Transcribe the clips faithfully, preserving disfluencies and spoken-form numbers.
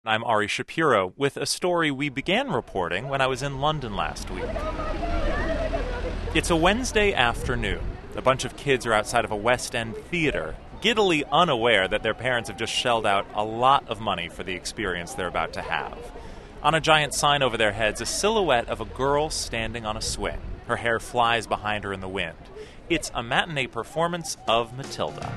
I'm Ari Shapiro with a story we began reporting when I was in London last week. It's a Wednesday afternoon. A bunch of kids are outside of a West End theater, giddily unaware that their parents have just shelled out a lot of money for the experience they're about to have. On a giant sign over their heads, a silhouette of a girl standing on a swing. Her hair flies behind her in the wind. It's a matinee performance of Matilda.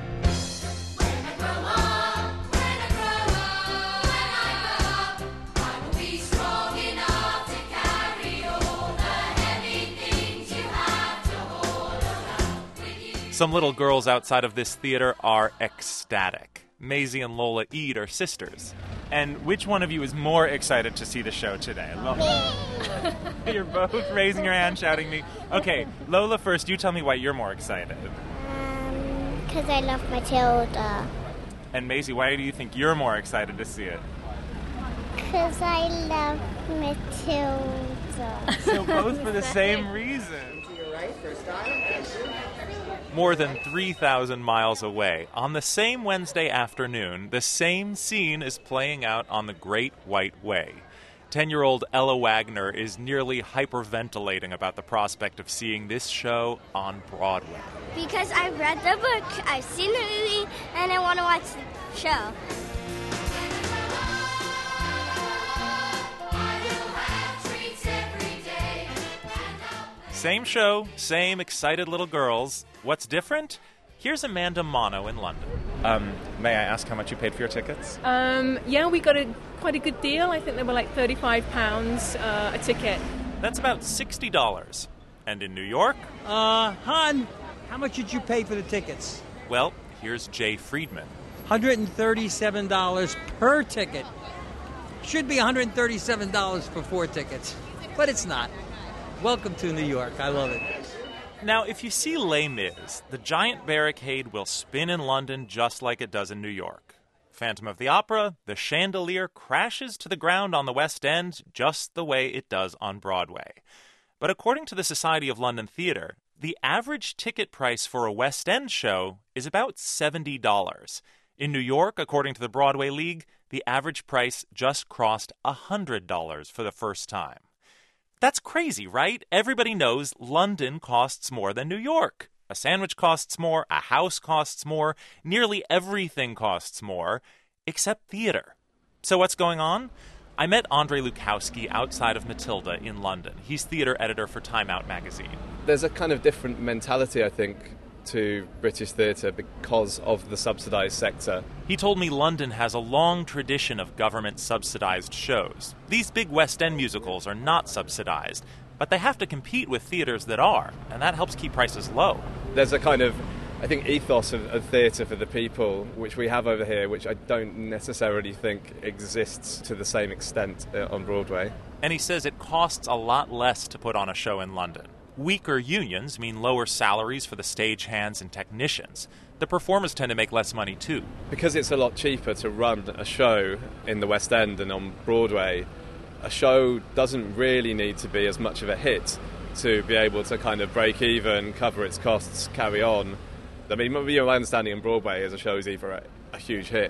Some little girls outside of this theater are ecstatic. Maisie and Lola Eid are sisters. And which one of you is more excited to see the show today? Lola. You're both raising your hand, shouting me. Okay, Lola first, you tell me why you're more excited. Um, because I love Matilda. And Maisie, why do you think you're more excited to see it? Because I love Matilda. So both for the same reason. To your right, first time. More than three thousand miles away, on the same Wednesday afternoon, the same scene is playing out on the Great White Way. Ten-year-old Ella Wagner is nearly hyperventilating about the prospect of seeing this show on Broadway. Because I've read the book, I've seen the movie, and I want to watch the show. Same show, same excited little girls. What's different? Here's Amanda Mono in London. Um, may I ask how much you paid for your tickets? Um, yeah, we got a quite a good deal. I think they were like thirty-five pounds uh, a ticket. That's about sixty dollars. And in New York? Uh, hon, how much did you pay for the tickets? Well, here's Jay Friedman. one hundred thirty-seven dollars per ticket. Should be one hundred thirty-seven dollars for four tickets, but it's not. Welcome to New York. I love it. Now, if you see Les Mis, the giant barricade will spin in London just like it does in New York. Phantom of the Opera, the chandelier crashes to the ground on the West End just the way it does on Broadway. But according to the Society of London Theatre, the average ticket price for a West End show is about seventy dollars. In New York, according to the Broadway League, the average price just crossed one hundred dollars for the first time. That's crazy, right? Everybody knows London costs more than New York. A sandwich costs more, a house costs more, nearly everything costs more, except theater. So what's going on? I met Andre Lukowski outside of Matilda in London. He's theater editor for Time Out magazine. There's a kind of different mentality, I think, to British theatre because of the subsidised sector. He told me London has a long tradition of government-subsidised shows. These big West End musicals are not subsidised, but they have to compete with theatres that are, and that helps keep prices low. There's a kind of, I think, ethos of, of theatre for the people, which we have over here, which I don't necessarily think exists to the same extent uh, on Broadway. And he says it costs a lot less to put on a show in London. Weaker unions mean lower salaries for the stagehands and technicians. The performers tend to make less money, too. Because it's a lot cheaper to run a show in the West End than on Broadway, a show doesn't really need to be as much of a hit to be able to kind of break even, cover its costs, carry on. I mean, my understanding on Broadway is a show is either a, a huge hit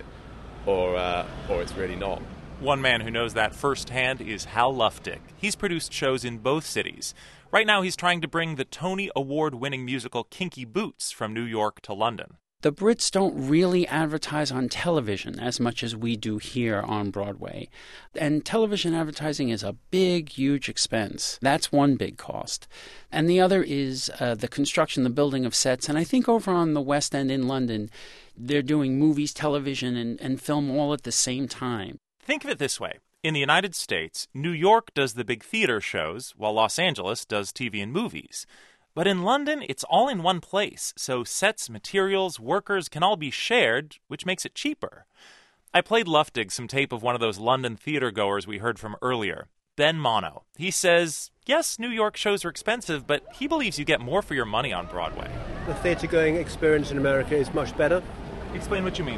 or uh, or it's really not. One man who knows that firsthand is Hal Luftig. He's produced shows in both cities. Right now, he's trying to bring the Tony Award-winning musical Kinky Boots from New York to London. The Brits don't really advertise on television as much as we do here on Broadway. And television advertising is a big, huge expense. That's one big cost. And the other is uh, the construction, the building of sets. And I think over on the West End in London, they're doing movies, television, and, and film all at the same time. Think of it this way. In the United States, New York does the big theater shows, while Los Angeles does T V and movies. But in London, it's all in one place, so sets, materials, workers can all be shared, which makes it cheaper. I played Luftig some tape of one of those London theater goers we heard from earlier, Ben Mono. He says, yes, New York shows are expensive, but he believes you get more for your money on Broadway. The theatre-going experience in America is much better. Explain what you mean.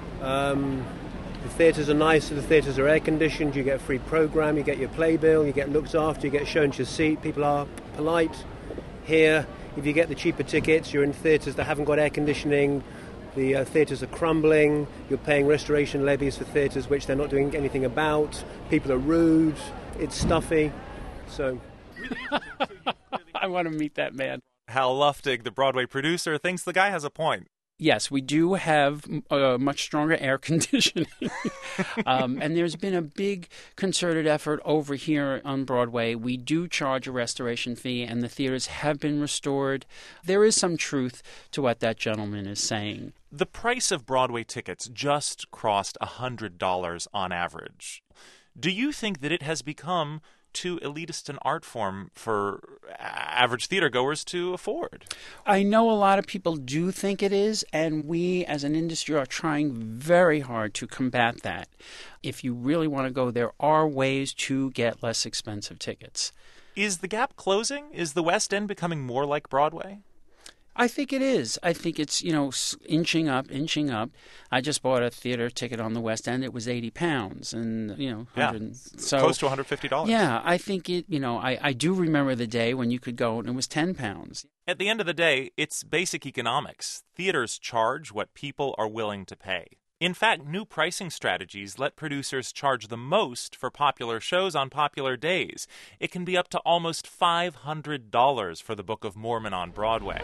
Um... The theatres are nicer, the theatres are air-conditioned, you get a free programme, you get your playbill, you get looked after, you get shown to your seat, people are polite. Here, if you get the cheaper tickets, you're in theatres that haven't got air conditioning, The uh, theatres are crumbling. You're paying restoration levies for theatres which they're not doing anything about. People are rude. It's stuffy. So, I want to meet that man. Hal Luftig, the Broadway producer, thinks the guy has a point. Yes, we do have uh, much stronger air conditioning. um, and there's been a big concerted effort over here on Broadway. We do charge a restoration fee, and the theaters have been restored. There is some truth to what that gentleman is saying. The price of Broadway tickets just crossed one hundred dollars on average. Do you think that it has become too elitist an art form for average theater goers to afford? I know a lot of people do think it is, and we as an industry are trying very hard to combat that. If you really want to go, there are ways to get less expensive tickets. Is the gap closing? Is the West End becoming more like Broadway? I think it is. I think it's, you know, inching up, inching up. I just bought a theater ticket on the West End. It was eighty pounds and, you know, yeah, so close to one hundred fifty dollars. Yeah, I think it, you know, I, I do remember the day when you could go and it was ten pounds. At the end of the day, it's basic economics. Theaters charge what people are willing to pay. In fact, new pricing strategies let producers charge the most for popular shows on popular days. It can be up to almost five hundred dollars for the Book of Mormon on Broadway.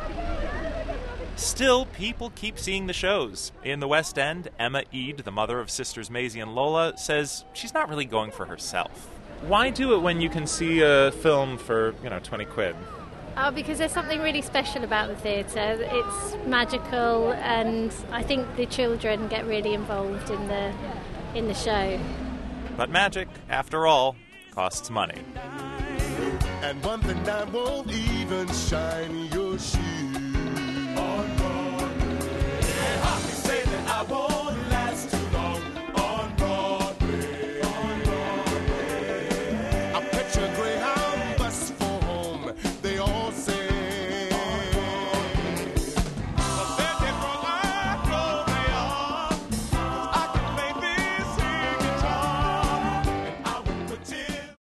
Still, people keep seeing the shows. In the West End, Emma Eade, the mother of sisters Maisie and Lola, says she's not really going for herself. Why do it when you can see a film for, you know, twenty quid? Oh, because there's something really special about the theatre. It's magical, and I think the children get really involved in the in the show. But magic, after all, costs money. And one thing that won't even shine your shoe on